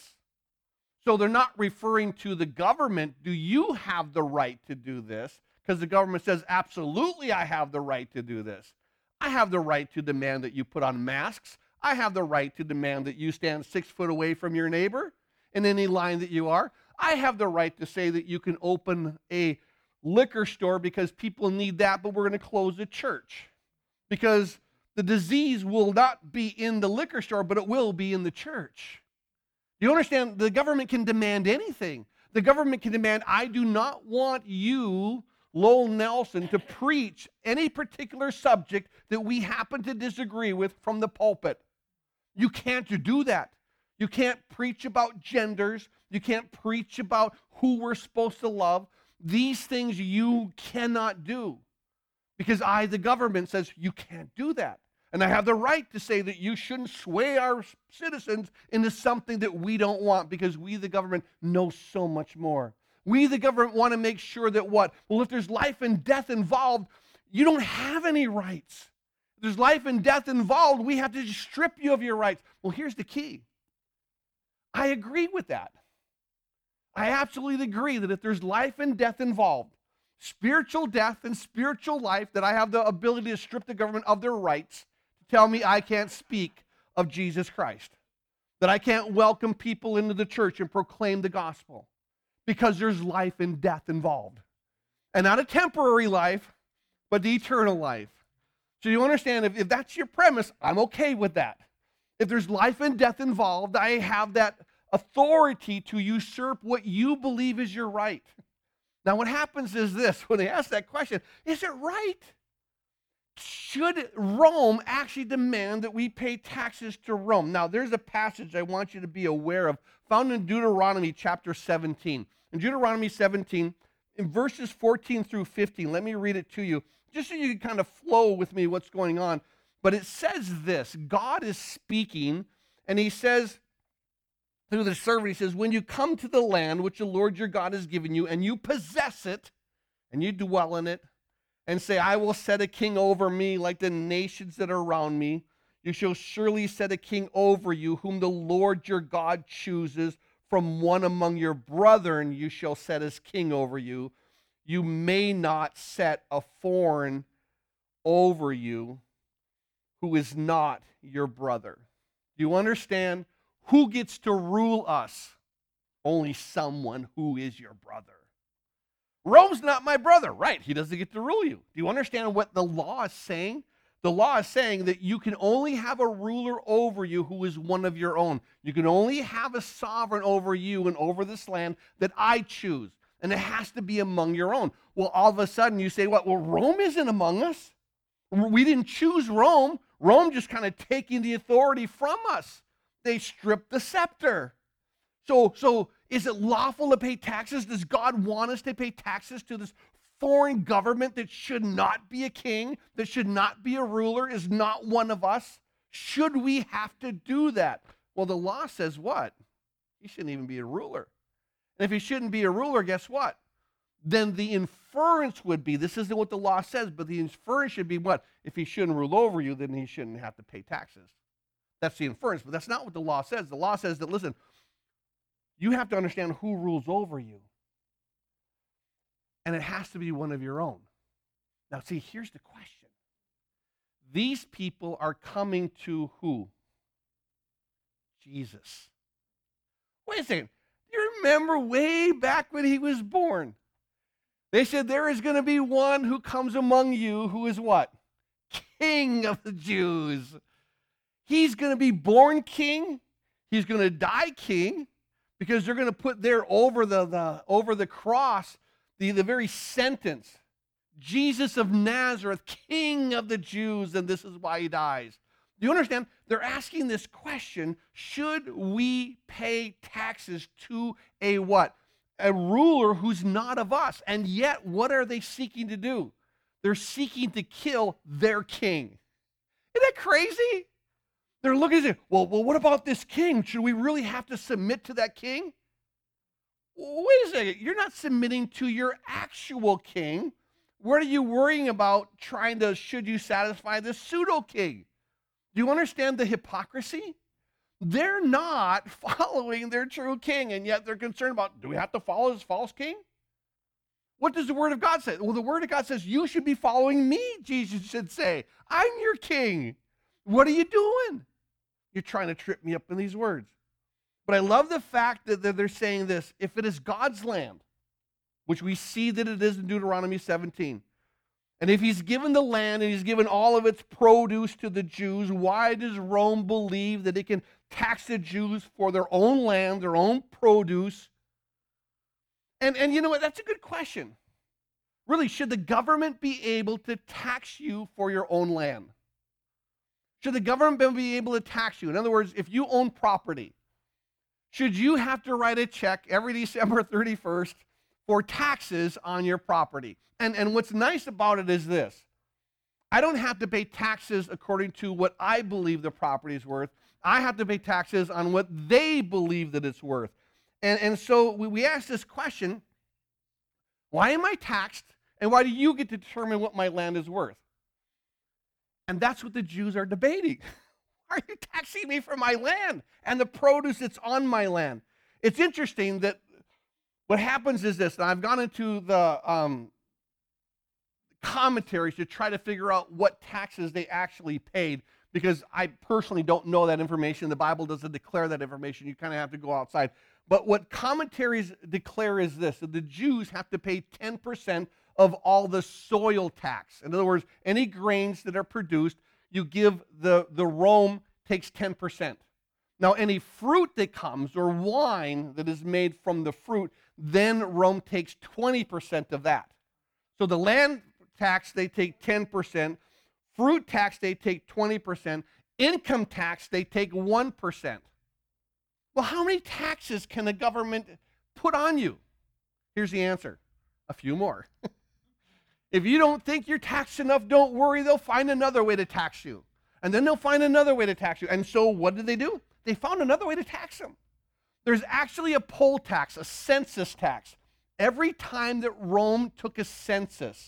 So they're not referring to the government, do you have the right to do this? Because the government says, absolutely, I have the right to do this. I have the right to demand that you put on masks. I have the right to demand that you stand 6 foot away from your neighbor in any line that you are. I have the right to say that you can open a liquor store because people need that, but we're going to close the church. Because the disease will not be in the liquor store, but it will be in the church. You understand? The government can demand anything. The government can demand, I do not want you, Lowell Nelson, to preach any particular subject that we happen to disagree with from the pulpit. You can't do that. You can't preach about genders. You can't preach about who we're supposed to love. These things you cannot do. Because the government, says you can't do that. And I have the right to say that you shouldn't sway our citizens into something that we don't want, because we, the government, know so much more. We, the government, want to make sure that what? Well, if there's life and death involved, you don't have any rights. If there's life and death involved, we have to just strip you of your rights. Well, here's the key. I agree with that. I absolutely agree that if there's life and death involved, spiritual death and spiritual life, that I have the ability to strip the government of their rights to tell me I can't speak of Jesus Christ, that I can't welcome people into the church and proclaim the gospel because there's life and death involved. And not a temporary life, but the eternal life. So you understand, if that's your premise, I'm okay with that. If there's life and death involved, I have that authority to usurp what you believe is your right. Now what happens is this, when they ask that question, is it right? Should Rome actually demand that we pay taxes to Rome? Now there's a passage I want you to be aware of, found in Deuteronomy chapter 17. In Deuteronomy 17, in verses 14 through 15, let me read it to you, just so you can kind of flow with me what's going on. But it says this, God is speaking, and he says, through the servant, he says, when you come to the land which the Lord your God has given you, and you possess it, and you dwell in it, and say, I will set a king over me like the nations that are around me, you shall surely set a king over you, whom the Lord your God chooses from one among your brethren, you shall set as king over you. You may not set a foreign over you who is not your brother. Do you understand? Who gets to rule us? Only someone who is your brother. Rome's not my brother. Right, he doesn't get to rule you. Do you understand what the law is saying? The law is saying that you can only have a ruler over you who is one of your own. You can only have a sovereign over you and over this land that I choose. And it has to be among your own. Well, all of a sudden you say, what? Well, Rome isn't among us. We didn't choose Rome. Rome just kind of taking the authority from us. They stripped the scepter. So is it lawful to pay taxes? Does God want us to pay taxes to this foreign government that should not be a king, that should not be a ruler, is not one of us? Should we have to do that? Well, the law says what? He shouldn't even be a ruler. And if he shouldn't be a ruler, guess what? Then the inference would be, this isn't what the law says, but the inference should be what? If he shouldn't rule over you, then he shouldn't have to pay taxes. That's the inference, but that's not what the law says. The law says that, listen, you have to understand who rules over you. And it has to be one of your own. Now, see, here's the question. These people are coming to who? Jesus. Wait a second. Do you remember way back when he was born? They said there is going to be one who comes among you who is what? King of the Jews. He's going to be born king. He's going to die king, because they're going to put there over the cross the very sentence, Jesus of Nazareth, King of the Jews, and this is why he dies. Do you understand? They're asking this question, should we pay taxes to a what? A ruler who's not of us. And yet, what are they seeking to do? They're seeking to kill their king. Isn't that crazy? They're looking and say, well, what about this king? Should we really have to submit to that king? Wait a second. You're not submitting to your actual king. What are you worrying about should you satisfy the pseudo king? Do you understand the hypocrisy? They're not following their true king, and yet they're concerned about, do we have to follow this false king? What does the Word of God say? Well, the Word of God says, you should be following me, Jesus should say. I'm your king. What are you doing? You're trying to trip me up in these words. But I love the fact that they're saying this. If it is God's land, which we see that it is in Deuteronomy 17, and if he's given the land and he's given all of its produce to the Jews, why does Rome believe that it can tax the Jews for their own land, their own produce? And you know what? That's a good question. Really, should the government be able to tax you for your own land? Should the government be able to tax you? In other words, if you own property, should you have to write a check every December 31st for taxes on your property? And what's nice about it is this. I don't have to pay taxes according to what I believe the property is worth. I have to pay taxes on what they believe that it's worth. And so we ask this question, why am I taxed, and why do you get to determine what my land is worth? And that's what the Jews are debating. Why are you taxing me for my land and the produce that's on my land? It's interesting that what happens is this, and I've gone into the commentaries to try to figure out what taxes they actually paid, because I personally don't know that information. The Bible doesn't declare that information. You kind of have to go outside. But what commentaries declare is this, that the Jews have to pay 10% of all the soil tax. In other words, any grains that are produced, you give the Rome takes 10%. Now, any fruit that comes or wine that is made from the fruit, then Rome takes 20% of that. So the land tax, they take 10%. Fruit tax, they take 20%. Income tax, they take 1%. Well, how many taxes can the government put on you? Here's the answer. A few more. If you don't think you're taxed enough, don't worry. They'll find another way to tax you. And then they'll find another way to tax you. And so what did they do? They found another way to tax them. There's actually a poll tax, a census tax. Every time that Rome took a census,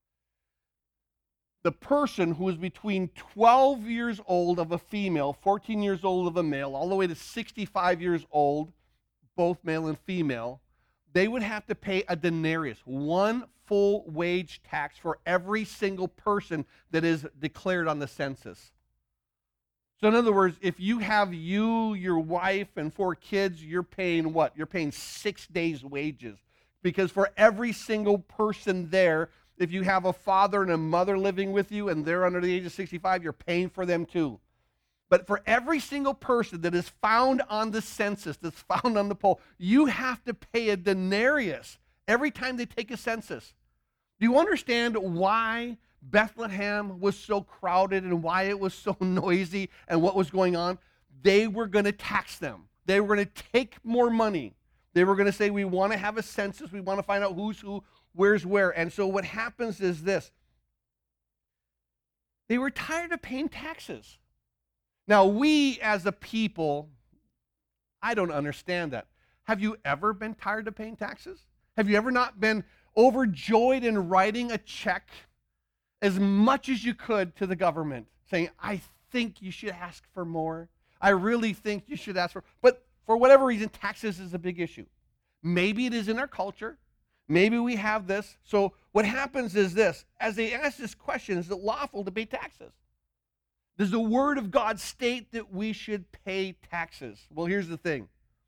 the person who was between 12 years old of a female, 14 years old of a male, all the way to 65 years old, both male and female, they would have to pay a denarius, one full wage tax for every single person that is declared on the census. So in other words, if you have your wife, and 4 kids, you're paying what? You're paying 6 days' wages. Because for every single person there, if you have a father and a mother living with you and they're under the age of 65, you're paying for them too. But for every single person that is found on the census, that's found on the poll, you have to pay a denarius every time they take a census. Do you understand why Bethlehem was so crowded and why it was so noisy and what was going on? They were going to tax them. They were going to take more money. They were going to say, we want to have a census. We want to find out who's who, where's where. And so what happens is this. They were tired of paying taxes. Now, we as a people, I don't understand that. Have you ever been tired of paying taxes? Have you ever not been overjoyed in writing a check as much as you could to the government, saying, I think you should ask for more. I really think you should ask for, but for whatever reason, taxes is a big issue. Maybe it is in our culture. Maybe we have this. So what happens is this. As they ask this question, is it lawful to pay taxes? Does the Word of God state that we should pay taxes? Well, here's the thing.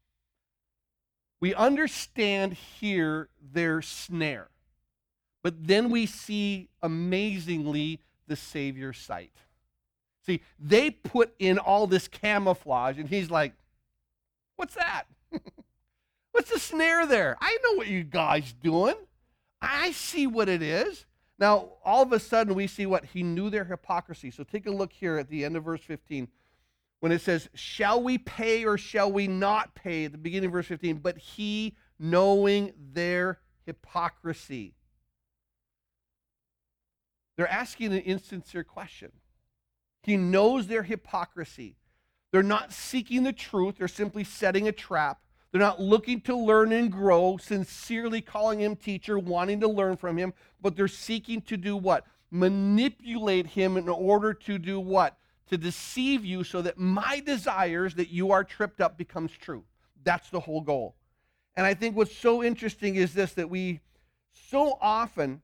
We understand here their snare. But then we see, amazingly, the Savior's sight. See, they put in all this camouflage, and he's like, what's that? What's the snare there? I know what you guys doing. I see what it is. Now, all of a sudden, we see what? He knew their hypocrisy. So take a look here at the end of verse 15. When it says, shall we pay or shall we not pay? At the beginning of verse 15. But he, knowing their hypocrisy. They're asking an insincere question. He knows their hypocrisy. They're not seeking the truth. They're simply setting a trap. They're not looking to learn and grow, sincerely calling him teacher, wanting to learn from him, but they're seeking to do what? Manipulate him in order to do what? To deceive you so that my desires that you are tripped up becomes true. That's the whole goal. And I think what's so interesting is this, that we so often,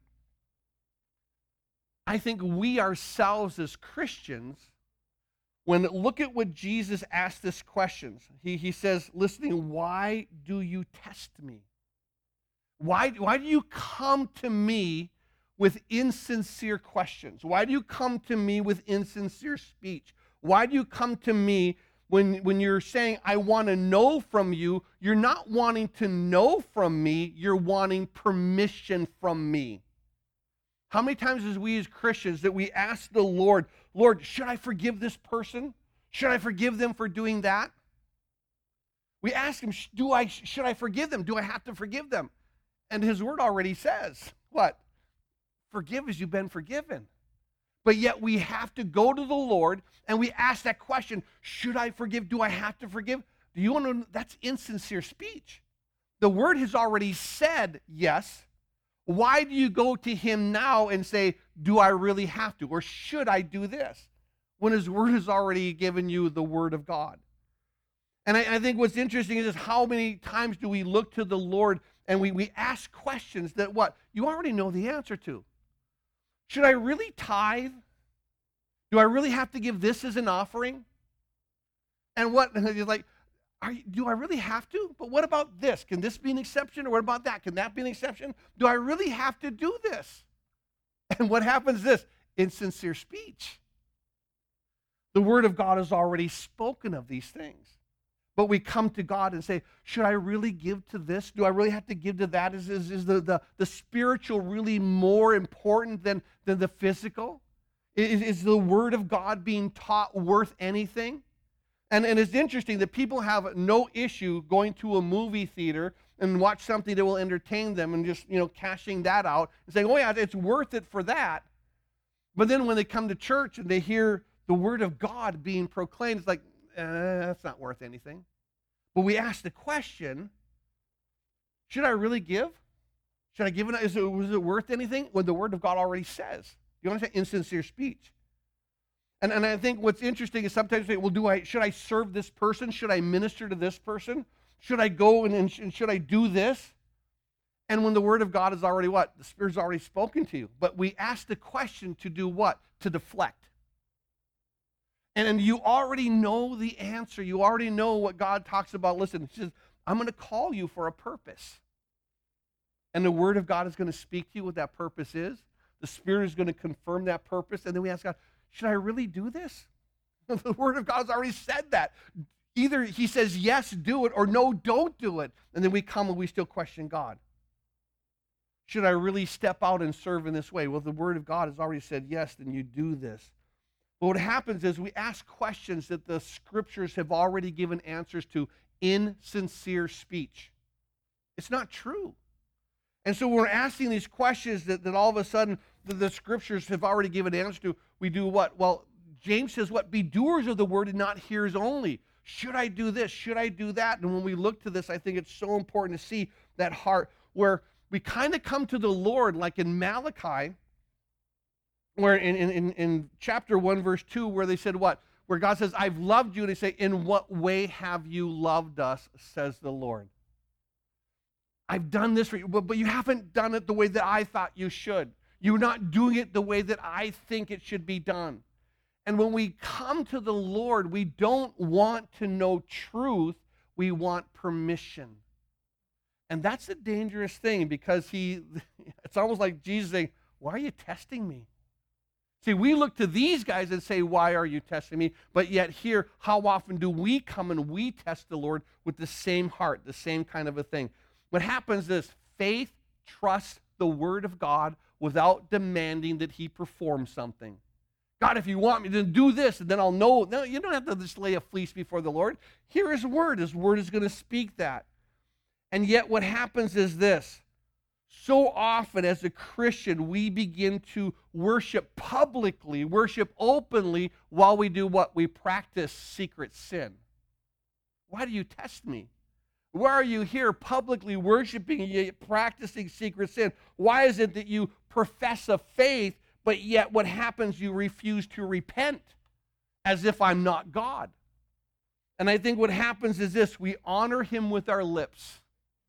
I think we ourselves as Christians, when look at what Jesus asked this questions. He says, listening, why do you test me? Why do you come to me with insincere questions? Why do you come to me with insincere speech? Why do you come to me when you're saying, I want to know from you? You're not wanting to know from me, you're wanting permission from me. How many times as we as Christians that we ask the Lord, Lord, should I forgive this person? Should I forgive them for doing that? We ask him, should I forgive them? Do I have to forgive them? And his word already says, what? Forgive as you've been forgiven. But yet we have to go to the Lord and we ask that question, should I forgive? Do I have to forgive? Do you want to know? That's insincere speech. The word has already said yes. Why do you go to him now and say, do I really have to? Or should I do this? When his word has already given you the word of God. And I think what's interesting is how many times do we look to the Lord and we ask questions that what? You already know the answer to. Should I really tithe? Do I really have to give this as an offering? And what, you're like, do I really have to? But what about this? Can this be an exception? Or what about that? Can that be an exception? Do I really have to do this? And what happens is this, insincere speech. The word of God has already spoken of these things. But we come to God and say, should I really give to this? Do I really have to give to that? Is the spiritual really more important than the physical? Is the word of God being taught worth anything? And it's interesting that people have no issue going to a movie theater and watch something that will entertain them and just, cashing that out and saying, oh yeah, it's worth it for that. But then when they come to church and they hear the word of God being proclaimed, it's like, that's not worth anything. But we ask the question, should I really give? Should I give it? Was it worth anything when the word of God already says? You understand? Insincere speech. And I think what's interesting is sometimes we say, well, should I serve this person? Should I minister to this person? Should I go and should I do this? And when the word of God is already what? The Spirit's already spoken to you. But we ask the question to do what? To deflect. And you already know the answer. You already know what God talks about. Listen, he says, I'm going to call you for a purpose. And the word of God is going to speak to you what that purpose is. The Spirit is going to confirm that purpose. And then we ask God, should I really do this? The word of God has already said that. Either he says, yes, do it, or no, don't do it. And then we come and we still question God. Should I really step out and serve in this way? Well, the word of God has already said, yes, then you do this. But what happens is we ask questions that the scriptures have already given answers to in sincere speech. It's not true. And so when we're asking these questions that all of a sudden the scriptures have already given answers to, we do what? Well, James says what? Be doers of the word and not hearers only. Should I do this? Should I do that? And when we look to this, I think it's so important to see that heart where we kind of come to the Lord like in Malachi, where in chapter 1, verse 2, where they said what? Where God says, I've loved you. And they say, in what way have you loved us, says the Lord. I've done this for you, but you haven't done it the way that I thought you should. You're not doing it the way that I think it should be done. And when we come to the Lord, we don't want to know truth. We want permission. And that's a dangerous thing because it's almost like Jesus saying, why are you testing me? See, we look to these guys and say, why are you testing me? But yet here, how often do we come and we test the Lord with the same heart, the same kind of a thing? What happens is faith trusts the word of God without demanding that he perform something. God, if you want me to do this, and then I'll know. No, you don't have to just lay a fleece before the Lord. Hear his word. His word is going to speak that. And yet what happens is this. So often as a Christian, we begin to worship publicly, worship openly, while we do what? We practice secret sin. Why do you test me? Why are you here publicly worshiping and yet practicing secret sin? Why is it that you profess a faith, but yet what happens, you refuse to repent as if I'm not God? And I think what happens is this, we honor him with our lips.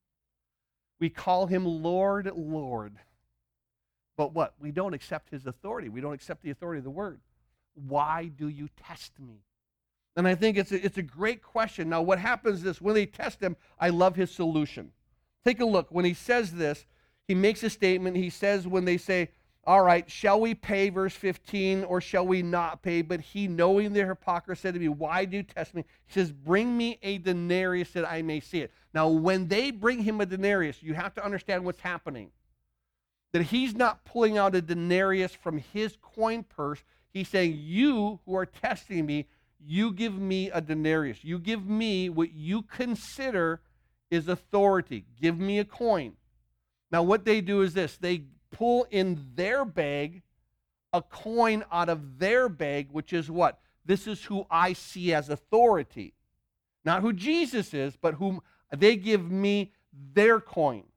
We call him Lord, Lord. But what? We don't accept his authority. We don't accept the authority of the word. Why do you test me? And I think it's a great question. Now, what happens is when they test him, I love his solution. Take a look. When he says this, he makes a statement. He says when they say, all right, shall we pay, verse 15, or shall we not pay? But he, knowing their hypocrisy, said to me, why do you test me? He says, bring me a denarius that I may see it. Now, when they bring him a denarius, you have to understand what's happening. That he's not pulling out a denarius from his coin purse. He's saying, you who are testing me, you give me a denarius. You give me what you consider is authority. Give me a coin. Now, what they do is this. They pull in their bag a coin out of their bag, which is what? This is who I see as authority. Not who Jesus is, but whom they give me their coin.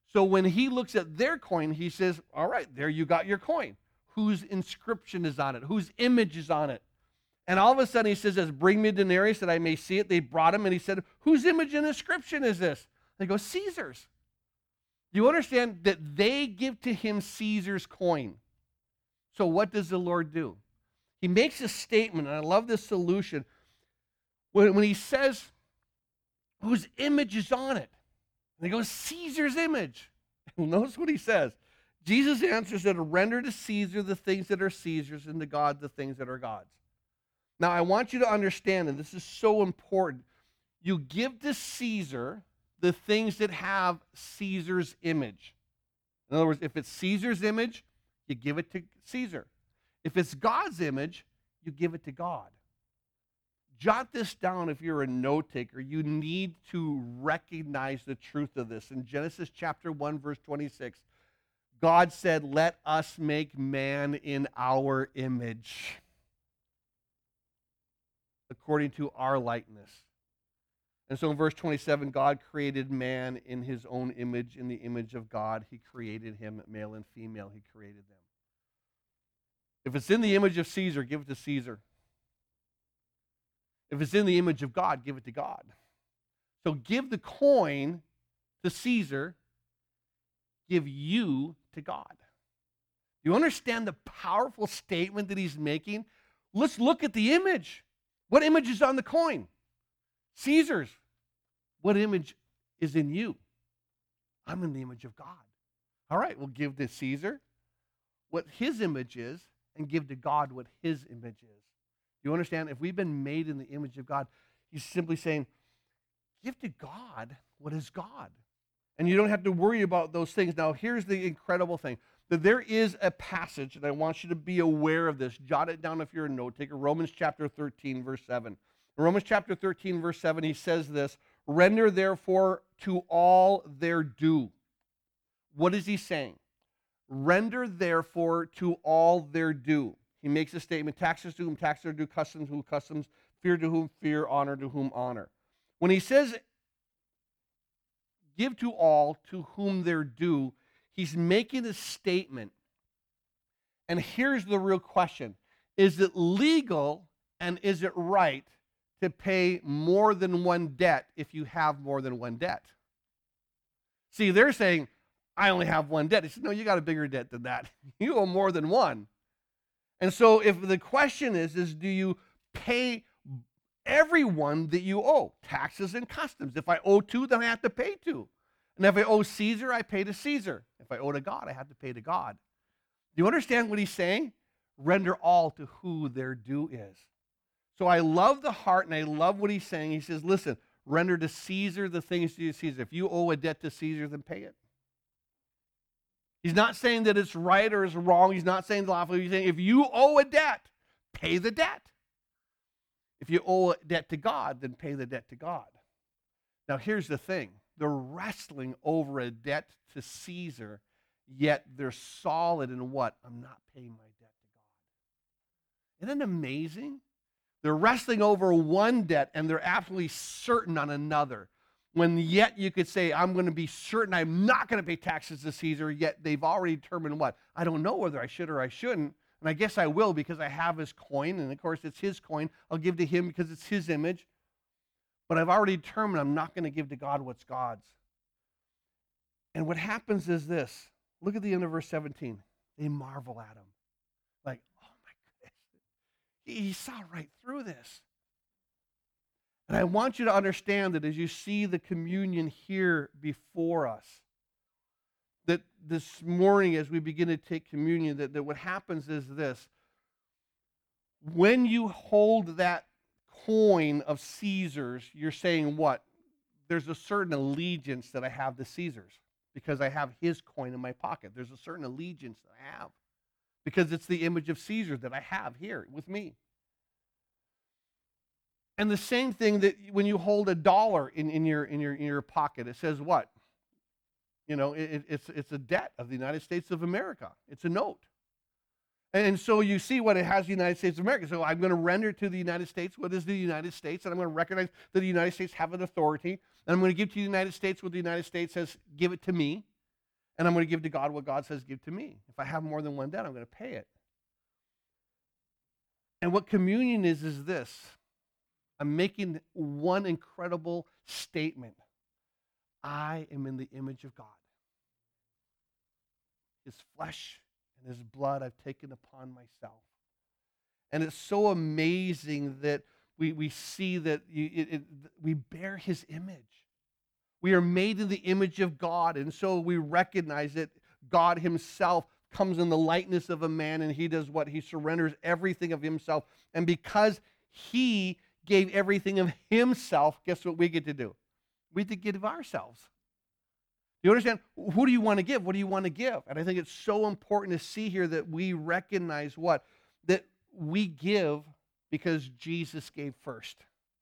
So when he looks at their coin, he says, all right, there you got your coin. Whose inscription is on it? Whose image is on it? And all of a sudden he says, bring me a denarius that I may see it. They brought him, and he said, whose image and inscription is this? They go, Caesar's. Do you understand that they give to him Caesar's coin? So what does the Lord do? He makes a statement, and I love this solution. When he says, whose image is on it? And they go, Caesar's image. And notice what he says. Jesus answers that render to Caesar the things that are Caesar's, and to God the things that are God's. Now, I want you to understand, and this is so important, you give to Caesar the things that have Caesar's image. In other words, if it's Caesar's image, you give it to Caesar. If it's God's image, you give it to God. Jot this down if you're a note taker. You need to recognize the truth of this. In Genesis chapter 1, verse 26, God said, let us make man in our image, according to our likeness. And so in verse 27, God created man in his own image. In the image of God, he created him, male and female, he created them. If it's in the image of Caesar, give it to Caesar. If it's in the image of God, give it to God. So give the coin to Caesar, give you to God. You understand the powerful statement that he's making? Let's look at the image. What image is on the coin? Caesar's. What image is in you? I'm in the image of God. All right, we'll give to Caesar what his image is and give to God what his image is. You understand? If we've been made in the image of God, he's simply saying, give to God what is God. And you don't have to worry about those things. Now, here's the incredible thing. That there is a passage, and I want you to be aware of this. Jot it down if you're a note taker. Romans chapter 13, verse 7. In Romans chapter 13, verse 7, he says this, render therefore to all their due. What is he saying? Render therefore to all their due. He makes a statement, taxes to whom taxes are due, customs to whom customs, fear to whom fear, honor to whom honor. When he says, give to all to whom they're due, he's making a statement. And here's the real question. Is it legal and is it right to pay more than one debt if you have more than one debt? See, they're saying, I only have one debt. He said, no, you got a bigger debt than that. You owe more than one. And so if the question is do you pay everyone that you owe? Taxes and customs. If I owe two, then I have to pay two. And if I owe Caesar, I pay to Caesar. If I owe to God, I have to pay to God. Do you understand what he's saying? Render all to who their due is. So I love the heart, and I love what he's saying. He says, listen, render to Caesar the things due to Caesar. If you owe a debt to Caesar, then pay it. He's not saying that it's right or it's wrong. He's not saying lawful. He's saying if you owe a debt, pay the debt. If you owe a debt to God, then pay the debt to God. Now here's the thing. They're wrestling over a debt to Caesar, yet they're solid in what? I'm not paying my debt to God. Isn't it amazing? They're wrestling over one debt, and they're absolutely certain on another. When yet you could say, I'm going to be certain I'm not going to pay taxes to Caesar, yet they've already determined what? I don't know whether I should or I shouldn't, and I guess I will because I have his coin, and of course it's his coin. I'll give to him because it's his image. But I've already determined I'm not going to give to God what's God's. And what happens is this. Look at the end of verse 17. They marvel at him. Like, oh my goodness. He saw right through this. And I want you to understand that as you see the communion here before us, that this morning as we begin to take communion, that what happens is this. When you hold that coin of Caesar's, you're saying what? There's a certain allegiance that I have to Caesar's because I have his coin in my pocket. There's a certain allegiance that I have because it's the image of Caesar that I have here with me. And the same thing that when you hold a dollar in your pocket, it says what? You know, it's a debt of the United States of America. It's a note. And so you see what it has the United States of America. So I'm going to render to the United States what is the United States, and I'm going to recognize that the United States have an authority, and I'm going to give to the United States what the United States says, give it to me. And I'm going to give to God what God says give to me. If I have more than one debt, I'm going to pay it. And what communion is this. I'm making one incredible statement. I am in the image of God. His flesh and his blood I've taken upon myself. And it's so amazing that we see that we bear his image. We are made in the image of God, and so we recognize that God himself comes in the likeness of a man, and he does what? He surrenders everything of himself. And because he gave everything of himself, guess what we get to do? We get to give ourselves. You understand? Who do you want to give? What do you want to give? And I think it's so important to see here that we recognize what? That we give because Jesus gave first.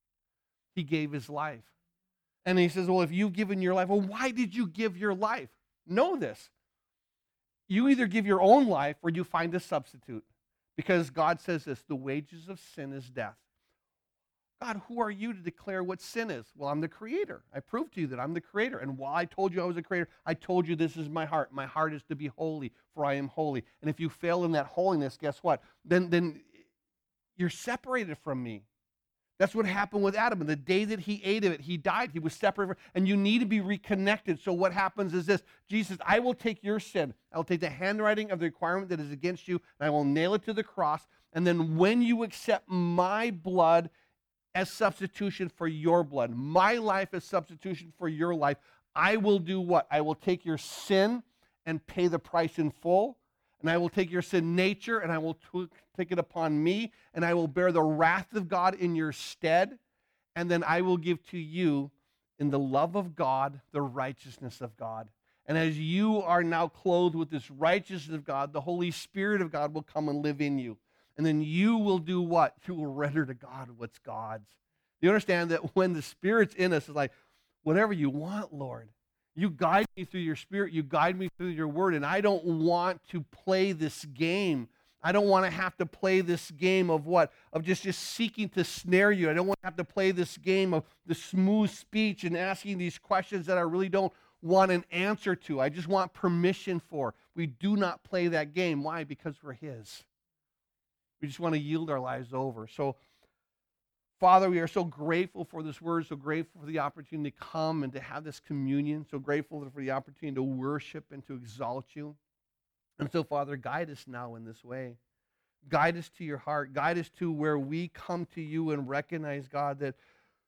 He gave his life. And he says, well, if you've given your life, well, why did you give your life? Know this. You either give your own life or you find a substitute. Because God says this, the wages of sin is death. God, who are you to declare what sin is? Well, I'm the creator. I proved to you that I'm the creator. And while I told you I was a creator, I told you this is my heart. My heart is to be holy, for I am holy. And if you fail in that holiness, guess what? Then you're separated from me. That's what happened with Adam. And the day that he ate of it, he died. He was separated. And you need to be reconnected. So what happens is this. Jesus, I will take your sin. I will take the handwriting of the requirement that is against you, and I will nail it to the cross. And then when you accept my blood as substitution for your blood, my life as substitution for your life, I will do what? I will take your sin and pay the price in full. And I will take your sin nature and I will take it upon me, and I will bear the wrath of God in your stead. And then I will give to you, in the love of God, the righteousness of God. And as you are now clothed with this righteousness of God, the Holy Spirit of God will come and live in you. And then you will do what? You will render to God what's God's. You understand that when the Spirit's in us, it's like, whatever you want, Lord. You guide me through your Spirit. You guide me through your word. And I don't want to play this game. I don't want to have to play this game of what? Of just seeking to snare you. I don't want to have to play this game of the smooth speech and asking these questions that I really don't want an answer to. I just want permission for. We do not play that game. Why? Because we're his. We just want to yield our lives over. So, Father, we are so grateful for this word, so grateful for the opportunity to come and to have this communion, so grateful for the opportunity to worship and to exalt you. And so, Father, guide us now in this way. Guide us to your heart. Guide us to where we come to you and recognize, God, that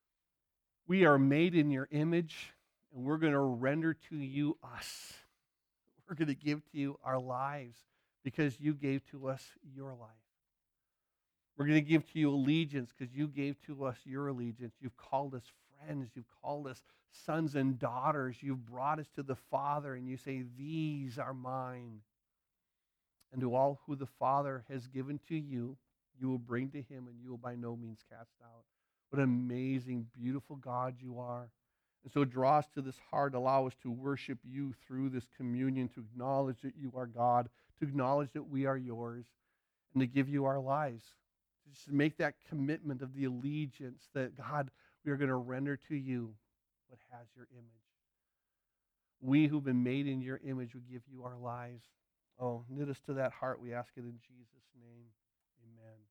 we are made in your image, and we're going to render to you us. We're going to give to you our lives because you gave to us your life. We're going to give to you allegiance because you gave to us your allegiance. You've called us friends. You've called us sons and daughters. You've brought us to the Father, and you say, these are mine. And to all who the Father has given to you, you will bring to him, and you will by no means cast out. What an amazing, beautiful God you are. And so draw us to this heart. Allow us to worship you through this communion, to acknowledge that you are God, to acknowledge that we are yours, and to give you our lives. Just make that commitment of the allegiance that, God, we are going to render to you what has your image. We who've been made in your image will give you our lives. Oh, knit us to that heart, we ask it in Jesus' name. Amen.